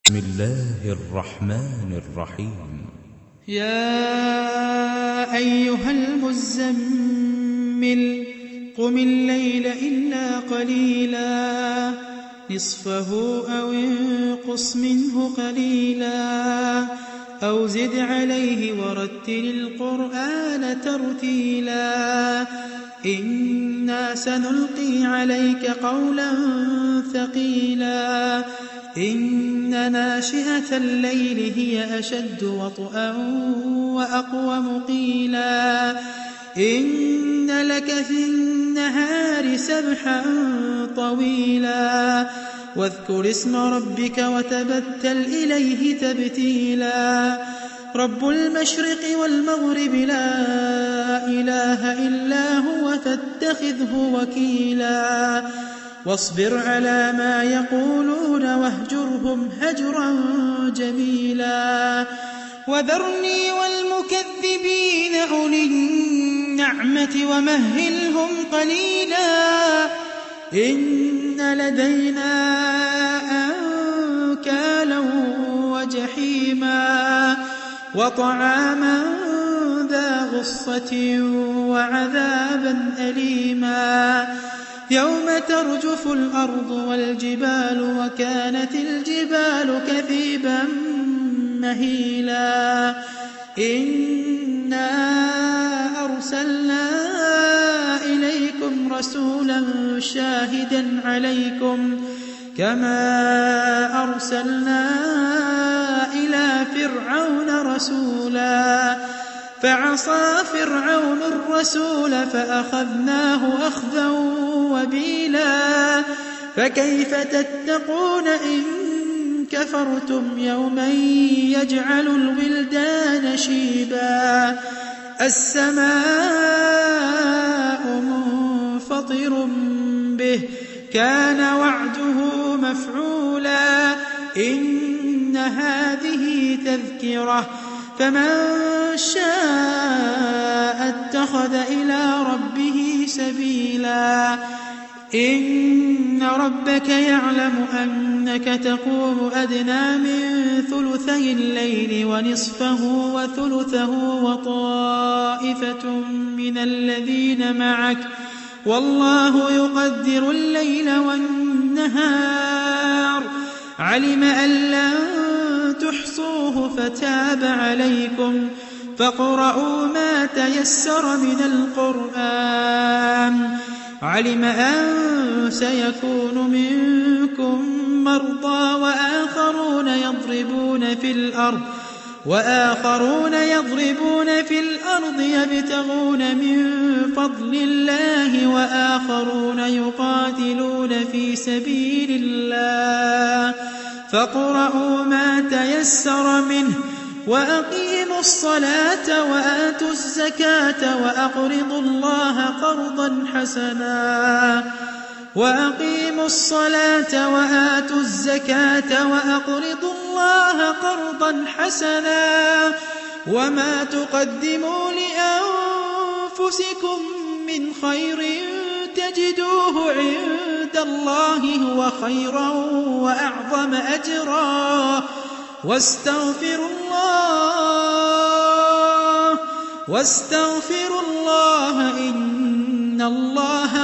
بسم الله الرحمن الرحيم. يا أيها المزمل قم الليل إلا قليلا نصفه أو انقص منه قليلا أو زد عليه ورتل القرآن ترتيلا إنا سنلقي عليك قولا ثقيلا إن ناشئة الليل هي أشد وطئا وأقوم قيلا إن لك في النهار سبحا طويلا واذكر اسم ربك وتبتل إليه تبتيلا رب المشرق والمغرب لا إله إلا هو فاتخذه وكيلا واصبر على ما يقولون واهجرهم هجرا جميلا وذرني والمكذبين أولي النعمة ومهلهم قليلا إن لدينا أنكالا وجحيما وطعاما ذا غصة وعذابا أليما يوم ترجف الأرض والجبال وكانت الجبال كثيبا مهيلا إنا أرسلنا إليكم رسولا شاهدا عليكم كما أرسلنا إلى فرعون رسولا فعصى فرعون الرسول فأخذناه أخذا وبيلا فكيف تتقون إن كفرتم يوما يجعل الولدان شيبا السماء منفطر به كان وعده مفعولا إن هذه تذكرة فمن شاء اتخذ إلى ربه سبيلا إن ربك يعلم أنك تقوم أدنى من ثلثي الليل ونصفه وثلثه وطائفة من الذين معك والله يقدر الليل والنهار علم أن لن تحصوه فتاب عليكم فاقرؤوا ما تيسر من القرآن علم أن سيكون منكم مرضى وآخرون يضربون في الأرض يبتغون من فضل الله وآخرون يقاتلون في سبيل الله فاقرؤوا ما تيسر منه وأقيموا الصلاة وآتوا الزكاة وأقرضوا الله قرضا حسنا وأقيموا الصلاة وآتوا الزكاة وأقرضوا الله قرضا حسنا وما تقدموا لأنفسكم من خير تجدوه عند الله هو خيرا وأعظم أجرا واستغفروا الله إن الله